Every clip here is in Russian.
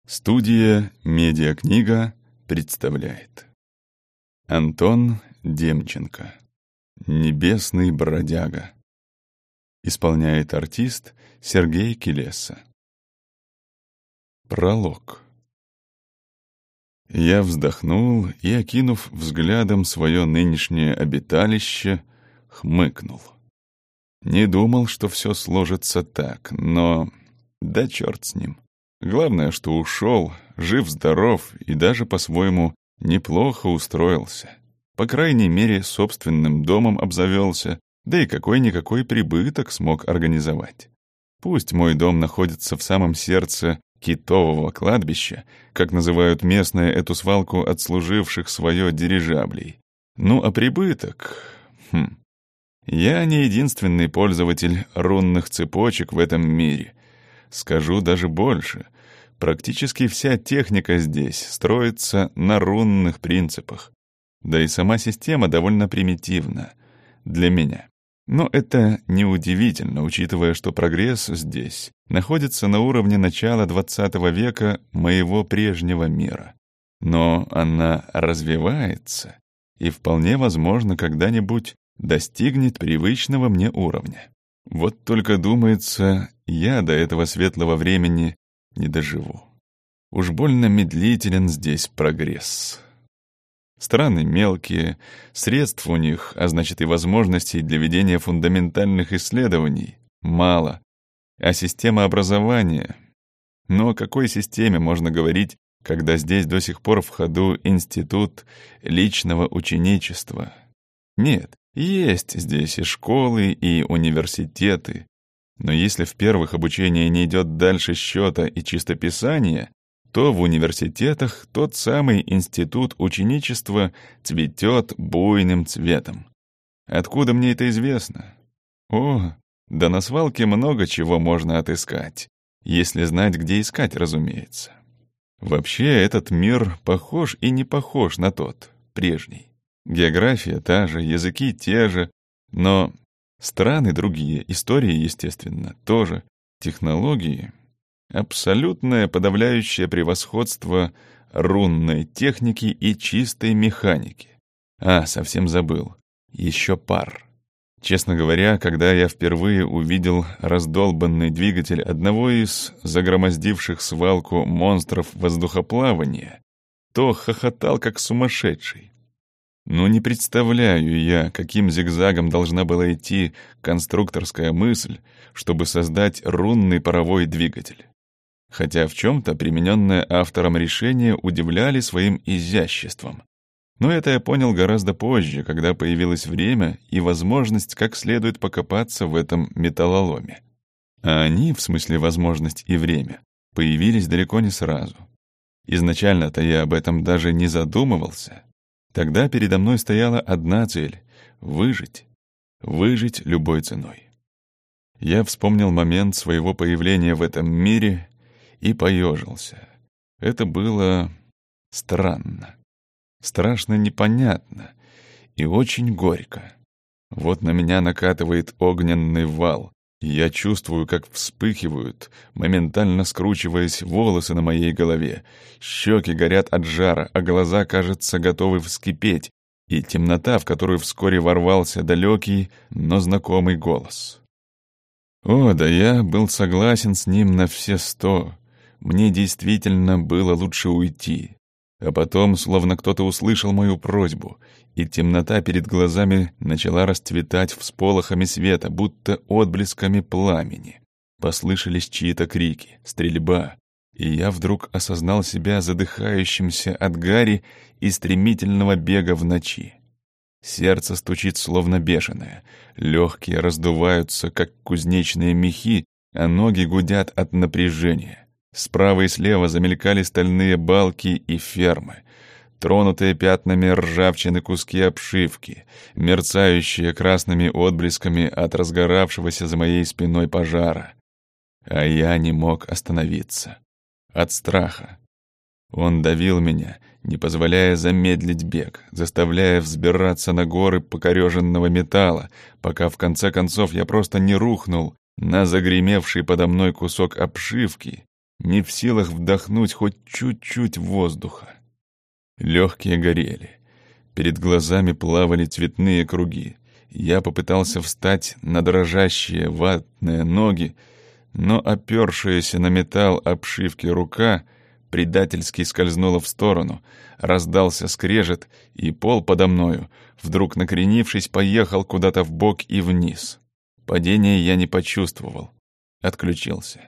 Студия «Медиакнига» представляет Антон Демченко «Небесный бродяга». Исполняет артист Сергей Келеса. Пролог. Я вздохнул и, окинув взглядом свое нынешнее обиталище, хмыкнул. Не думал, что все сложится так, но да черт с ним. Главное, что ушел, жив-здоров и даже по-своему неплохо устроился. По крайней мере, собственным домом обзавелся, да и какой-никакой прибыток смог организовать. Пусть мой дом находится в самом сердце китового кладбища, как называют местные эту свалку отслуживших свое дирижаблей. Ну а прибыток... Я не единственный пользователь рунных цепочек в этом мире. Скажу даже больше. Практически вся техника здесь строится на рунных принципах. Да и сама система довольно примитивна для меня. Но это неудивительно, учитывая, что прогресс здесь находится на уровне начала XX века моего прежнего мира. Но она развивается и вполне возможно когда-нибудь достигнет привычного мне уровня. Вот только, думается, я до этого светлого времени не доживу. Уж больно медлителен здесь прогресс. Страны мелкие, средств у них, а значит и возможностей для ведения фундаментальных исследований, мало. А система образования... Но о какой системе можно говорить, когда здесь до сих пор в ходу институт личного ученичества? Нет. Есть здесь и школы, и университеты, но если в первых обучение не идет дальше счета и чистописания, то в университетах тот самый институт ученичества цветет буйным цветом. Откуда мне это известно? О, да на свалке много чего можно отыскать, если знать, где искать, разумеется. Вообще этот мир похож и не похож на тот, прежний. География та же, языки те же, но страны другие, истории, естественно, тоже, технологии. Абсолютное подавляющее превосходство рунной техники и чистой механики. Совсем забыл. Еще пар. Честно говоря, когда я впервые увидел раздолбанный двигатель одного из загромоздивших свалку монстров воздухоплавания, то хохотал как сумасшедший. Но не представляю я, каким зигзагом должна была идти конструкторская мысль, чтобы создать рунный паровой двигатель. Хотя в чем-то примененное автором решение удивляли своим изяществом. Но это я понял гораздо позже, когда появилось время и возможность как следует покопаться в этом металлоломе. А они, в смысле возможность и время, появились далеко не сразу. Изначально-то я об этом даже не задумывался. Тогда передо мной стояла одна цель — выжить. Выжить любой ценой. Я вспомнил момент своего появления в этом мире и поежился. Это было странно. Страшно непонятно и очень горько. Вот на меня накатывает огненный вал, и я чувствую, как вспыхивают, моментально скручиваясь волосы на моей голове. Щеки горят от жара, а глаза, кажется, готовы вскипеть, и темнота, в которую вскоре ворвался далекий, но знакомый голос. О, да я был согласен с ним на все 100. Мне действительно было лучше уйти. А потом, словно кто-то услышал мою просьбу, и темнота перед глазами начала расцветать всполохами света, будто отблесками пламени. Послышались чьи-то крики, стрельба, и я вдруг осознал себя задыхающимся от гари и стремительного бега в ночи. Сердце стучит словно бешеное, легкие раздуваются, как кузнечные мехи, а ноги гудят от напряжения. Справа и слева замелькали стальные балки и фермы, тронутые пятнами ржавчины куски обшивки, мерцающие красными отблесками от разгоравшегося за моей спиной пожара. А я не мог остановиться. От страха. Он давил меня, не позволяя замедлить бег, заставляя взбираться на горы покореженного металла, пока в конце концов я просто не рухнул на загремевший подо мной кусок обшивки не в силах вдохнуть хоть чуть-чуть воздуха. Легкие горели, перед глазами плавали цветные круги. Я попытался встать на дрожащие ватные ноги, но опершаяся на металл обшивки рука предательски скользнула в сторону, раздался скрежет, и пол подо мною, вдруг накренившись, поехал куда-то вбок и вниз. Падения я не почувствовал, отключился.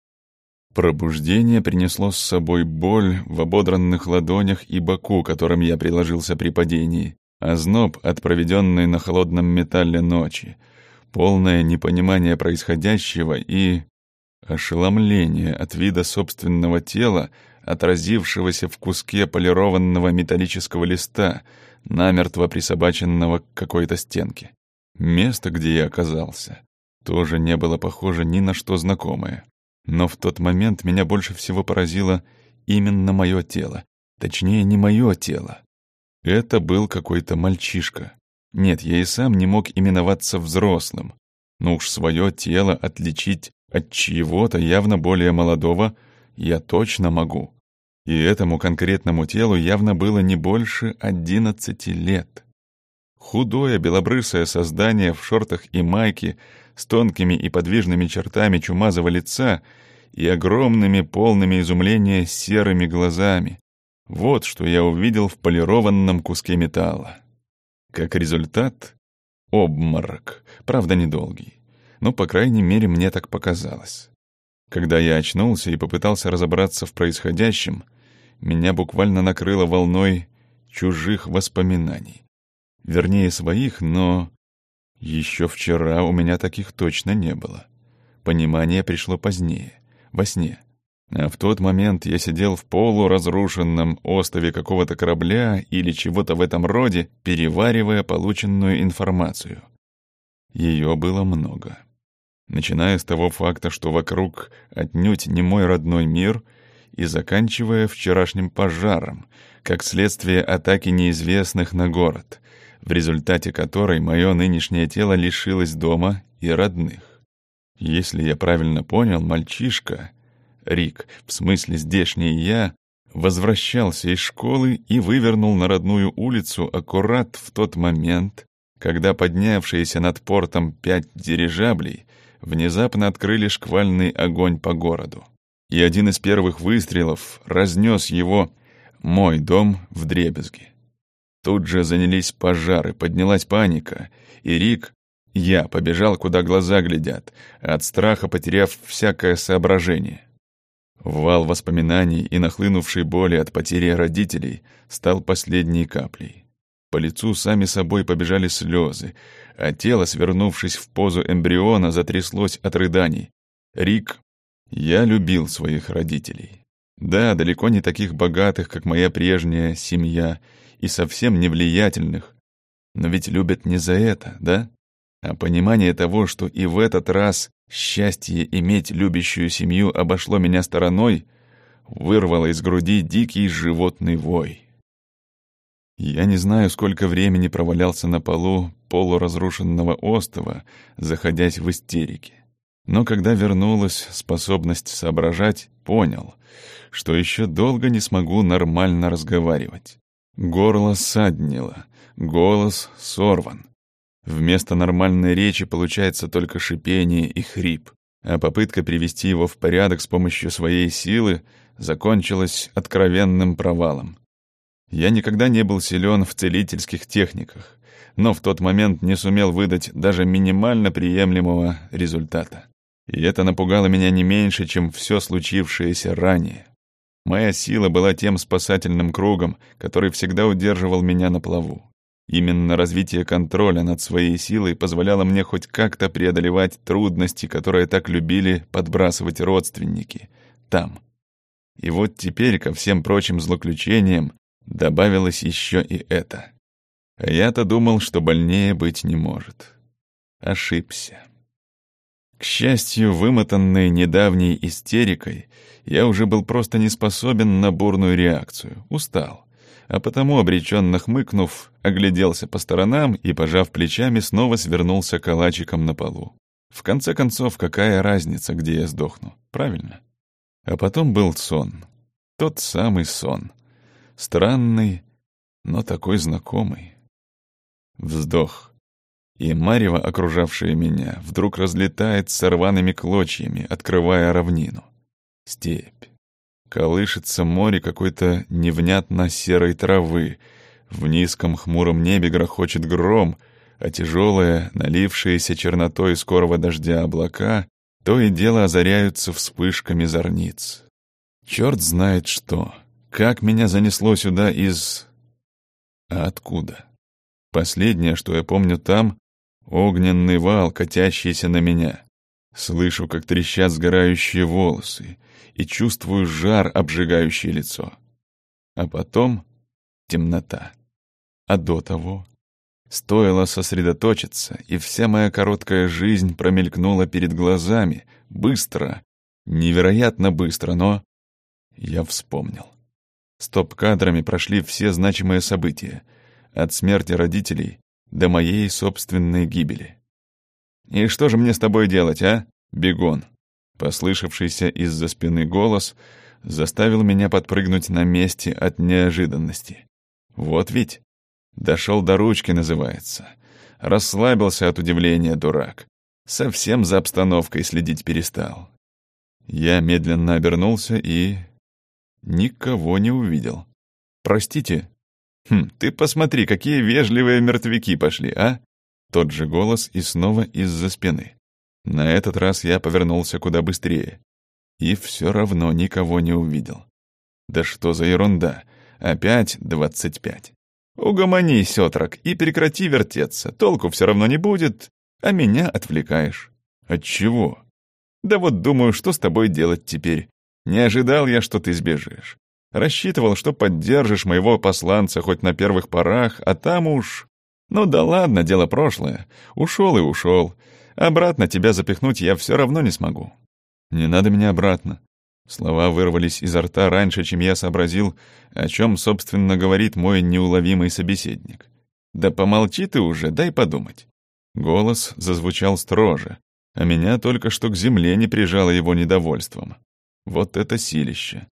Пробуждение принесло с собой боль в ободранных ладонях и боку, которым я приложился при падении, озноб от проведенной на холодном металле ночи, полное непонимание происходящего и ошеломление от вида собственного тела, отразившегося в куске полированного металлического листа, намертво присобаченного к какой-то стенке. Место, где я оказался, тоже не было похоже ни на что знакомое. Но в тот момент меня больше всего поразило именно мое тело. Точнее, не мое тело. Это был какой-то мальчишка. Нет, я и сам не мог именоваться взрослым. Но уж свое тело отличить от чьего-то явно более молодого я точно могу. И этому конкретному телу явно было не больше 11 лет. Худое белобрысое создание в шортах и майке с тонкими и подвижными чертами чумазого лица и огромными, полными изумления серыми глазами. Вот что я увидел в полированном куске металла. Как результат — обморок, правда недолгий, но, по крайней мере, мне так показалось. Когда я очнулся и попытался разобраться в происходящем, меня буквально накрыло волной чужих воспоминаний. Вернее, своих, но еще вчера у меня таких точно не было. Понимание пришло позднее, во сне. А в тот момент я сидел в полуразрушенном остове какого-то корабля или чего-то в этом роде, переваривая полученную информацию. Ее было много. Начиная с того факта, что вокруг отнюдь не мой родной мир, и заканчивая вчерашним пожаром, как следствие атаки неизвестных на город, в результате которой мое нынешнее тело лишилось дома и родных. Если я правильно понял, мальчишка, Рик, в смысле здешний я, возвращался из школы и вывернул на родную улицу аккурат в тот момент, когда поднявшиеся над портом 5 дирижаблей внезапно открыли шквальный огонь по городу. И один из первых выстрелов разнес его, мой дом, вдребезги. Тут же занялись пожары, поднялась паника, и Рик, я, побежал, куда глаза глядят, от страха потеряв всякое соображение. Вал воспоминаний и нахлынувшей боли от потери родителей стал последней каплей. По лицу сами собой побежали слезы, а тело, свернувшись в позу эмбриона, затряслось от рыданий. Рик, я любил своих родителей. Да, далеко не таких богатых, как моя прежняя семья, и совсем не влиятельных. Но ведь любят не за это, да? А понимание того, что и в этот раз счастье иметь любящую семью обошло меня стороной, вырвало из груди дикий животный вой. Я не знаю, сколько времени провалялся на полу полуразрушенного острова, заходясь в истерике. Но когда вернулась способность соображать, понял, что еще долго не смогу нормально разговаривать. Горло ссаднило, голос сорван. Вместо нормальной речи получается только шипение и хрип, а попытка привести его в порядок с помощью своей силы закончилась откровенным провалом. Я никогда не был силен в целительских техниках, но в тот момент не сумел выдать даже минимально приемлемого результата. И это напугало меня не меньше, чем все случившееся ранее. Моя сила была тем спасательным кругом, который всегда удерживал меня на плаву. Именно развитие контроля над своей силой позволяло мне хоть как-то преодолевать трудности, которые так любили подбрасывать родственники, там. И вот теперь ко всем прочим злоключениям добавилось еще и это. А я-то думал, что больнее быть не может. Ошибся. К счастью, вымотанный недавней истерикой, я уже был просто не способен на бурную реакцию, устал. А потому, обреченно хмыкнув, огляделся по сторонам и, пожав плечами, снова свернулся калачиком на полу. В конце концов, какая разница, где я сдохну, правильно? А потом был сон. Тот самый сон. Странный, но такой знакомый. Вздох. И марево, окружавшее меня, вдруг разлетается рваными клочьями, открывая равнину. Степь. Колышется море какой-то невнятно серой травы. В низком хмуром небе грохочет гром, а тяжелые, налившиеся чернотой скорого дождя облака то и дело озаряются вспышками зорниц. Черт знает что. Как меня занесло сюда из... А откуда? Последнее, что я помню там — огненный вал, катящийся на меня. Слышу, как трещат сгорающие волосы, и чувствую жар, обжигающий лицо. А потом темнота. А до того... Стоило сосредоточиться, и вся моя короткая жизнь промелькнула перед глазами, быстро, невероятно быстро, но... Я вспомнил. Стоп-кадрами прошли все значимые события, от смерти родителей до моей собственной гибели. «И что же мне с тобой делать, а, бегун?» Послышавшийся из-за спины голос заставил меня подпрыгнуть на месте от неожиданности. Вот ведь... Дошел до ручки, называется. Расслабился от удивления, дурак. Совсем за обстановкой следить перестал. Я медленно обернулся и... никого не увидел. «Простите?» «Ты посмотри, какие вежливые мертвяки пошли, а?» Тот же голос и снова из-за спины. На этот раз я повернулся куда быстрее. И все равно никого не увидел. Да что за ерунда? Опять 25. «Угомонись, отрок, и прекрати вертеться. Толку все равно не будет, а меня отвлекаешь». «От чего?» «Да вот думаю, что с тобой делать теперь. Не ожидал я, что ты сбежишь. Рассчитывал, что поддержишь моего посланца хоть на первых порах, а там уж... Ну да ладно, дело прошлое. Ушел и ушел. Обратно тебя запихнуть я все равно не смогу». «Не надо меня обратно». Слова вырвались изо рта раньше, чем я сообразил, о чем, собственно, говорит мой неуловимый собеседник. «Да помолчи ты уже, дай подумать». Голос зазвучал строже, а меня только что к земле не прижало его недовольством. Вот это силище.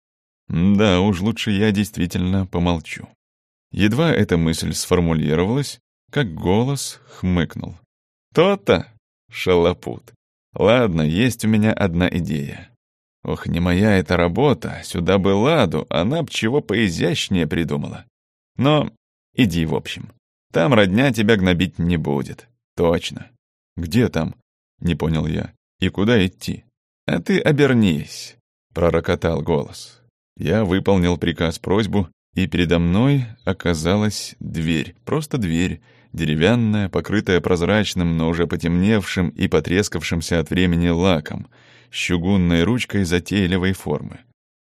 Да уж, лучше я действительно помолчу. Едва эта мысль сформулировалась, как голос хмыкнул. «То-то, шалопут. Ладно, есть у меня одна идея. Ох, не моя эта работа, сюда бы Ладу, она б чего поизящнее придумала. Но иди, в общем. Там родня тебя гнобить не будет. Точно». «Где там?» — не понял я. «И куда идти?» «А ты обернись», — пророкотал голос. Я выполнил приказ-просьбу, и передо мной оказалась дверь, просто дверь, деревянная, покрытая прозрачным, но уже потемневшим и потрескавшимся от времени лаком, с чугунной ручкой затейливой формы.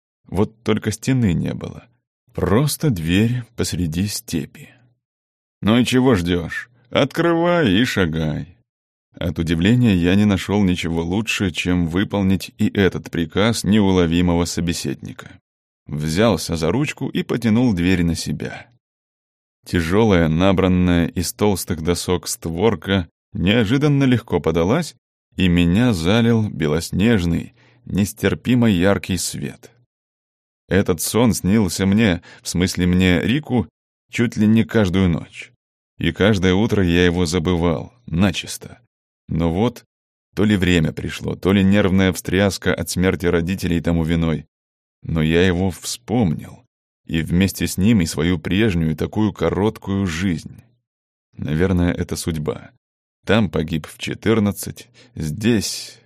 Вот только стены не было. Просто дверь посреди степи. «Ну и чего ждешь? Открывай и шагай». От удивления я не нашел ничего лучше, чем выполнить и этот приказ неуловимого собеседника. Взялся за ручку и потянул дверь на себя. Тяжелая, набранная из толстых досок створка неожиданно легко подалась, и меня залил белоснежный, нестерпимо яркий свет. Этот сон снился мне, в смысле мне, Рику, чуть ли не каждую ночь. И каждое утро я его забывал, начисто. Но вот, то ли время пришло, то ли нервная встряска от смерти родителей тому виной, но я его вспомнил, и вместе с ним и свою прежнюю такую короткую жизнь. Наверное, это судьба. Там погиб в 14, здесь...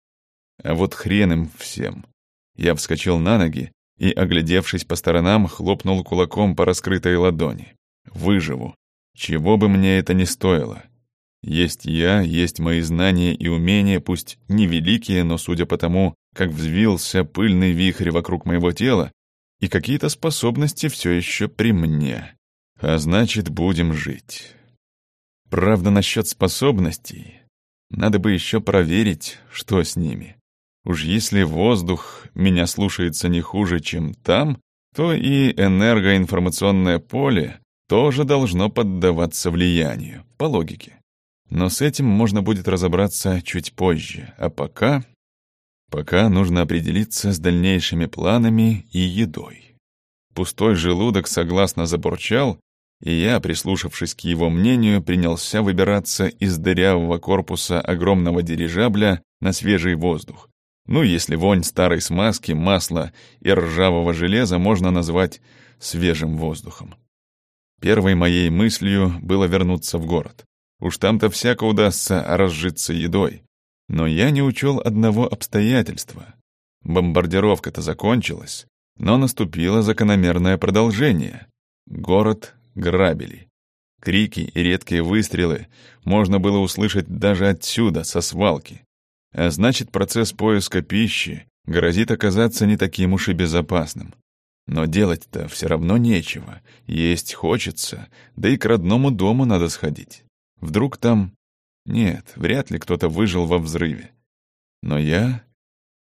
А вот хрен им всем. Я вскочил на ноги и, оглядевшись по сторонам, хлопнул кулаком по раскрытой ладони. Выживу. Чего бы мне это ни стоило. Есть я, есть мои знания и умения, пусть невеликие, но судя по тому, как взвился пыльный вихрь вокруг моего тела, и какие-то способности все еще при мне. А значит, будем жить. Правда, насчет способностей, надо бы еще проверить, что с ними. Уж если воздух меня слушается не хуже, чем там, то и энергоинформационное поле тоже должно поддаваться влиянию, по логике. Но с этим можно будет разобраться чуть позже, а пока... Пока нужно определиться с дальнейшими планами и едой. Пустой желудок согласно забурчал, и я, прислушавшись к его мнению, принялся выбираться из дырявого корпуса огромного дирижабля на свежий воздух. Ну, если вонь старой смазки, масла и ржавого железа можно назвать свежим воздухом. Первой моей мыслью было вернуться в город. Уж там-то всяко удастся разжиться едой. Но я не учел одного обстоятельства. Бомбардировка-то закончилась, но наступило закономерное продолжение. Город грабили. Крики и редкие выстрелы можно было услышать даже отсюда, со свалки. А значит, процесс поиска пищи грозит оказаться не таким уж и безопасным. Но делать-то все равно нечего. Есть хочется, да и к родному дому надо сходить. Вдруг там... Нет, вряд ли кто-то выжил во взрыве. Но я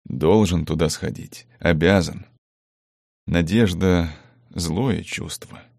должен туда сходить, обязан. Надежда — злое чувство.